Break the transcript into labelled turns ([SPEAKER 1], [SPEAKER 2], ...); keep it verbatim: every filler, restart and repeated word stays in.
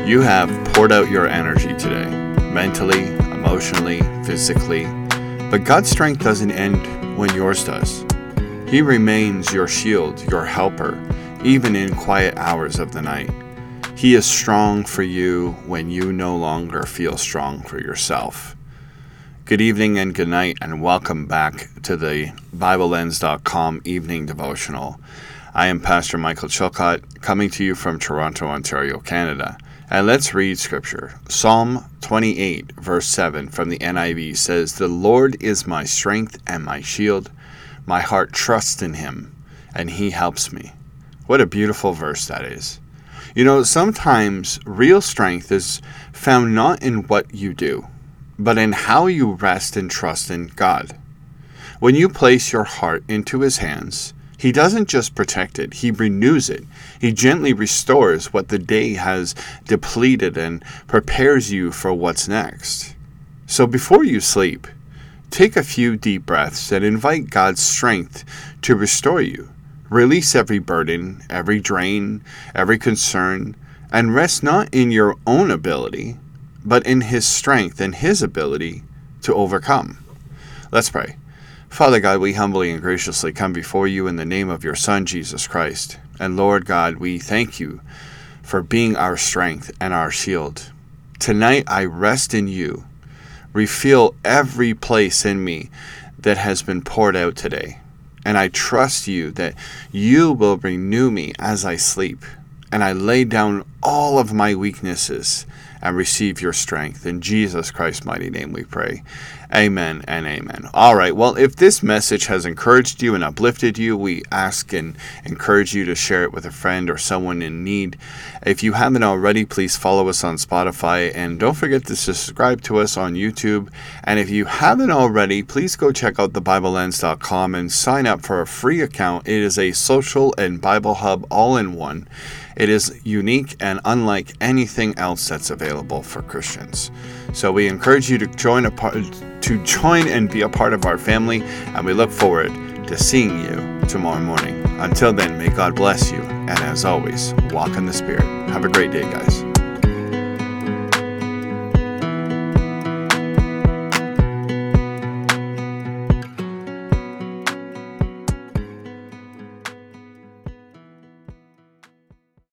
[SPEAKER 1] You have poured out your energy today, mentally, emotionally, physically, but God's strength doesn't end when yours does. He remains your shield, your helper, even in quiet hours of the night. He is strong for you when you no longer feel strong for yourself. Good evening and good night, and welcome back to the Bible Lens dot com evening devotional. I am Pastor Michael Chilcott, coming to you from Toronto, Ontario, Canada. And let's read Scripture. Psalm twenty-eight, verse seven from the N I V says, "The Lord is my strength and my shield. My heart trusts in him, and he helps me." What a beautiful verse that is. You know, sometimes real strength is found not in what you do, but in how you rest and trust in God. When you place your heart into his hands, he doesn't just protect it, he renews it. He gently restores what the day has depleted and prepares you for what's next. So before you sleep, take a few deep breaths and invite God's strength to restore you. Release every burden, every drain, every concern, and rest not in your own ability, but in his strength and his ability to overcome. Let's pray. Father God, we humbly and graciously come before you in the name of your Son, Jesus Christ. And Lord God, we thank you for being our strength and our shield. Tonight I rest in you. Refill every place in me that has been poured out today. And I trust you that you will renew me as I sleep. And I lay down all of my weaknesses and receive your strength. In Jesus Christ's mighty name we pray. Amen and amen. All right, well, if this message has encouraged you and uplifted you, we ask and encourage you to share it with a friend or someone in need. If you haven't already, please follow us on Spotify, and don't forget to subscribe to us on YouTube. And if you haven't already, please go check out the Bible Lens dot com and sign up for a free account. It is a social and Bible hub all in one. It is unique and unlike anything else that's available for Christians. So we encourage you to join a part, to join and be a part of our family, and we look forward to seeing you tomorrow morning. Until then, may God bless you, and as always, walk in the Spirit. Have a great day, guys.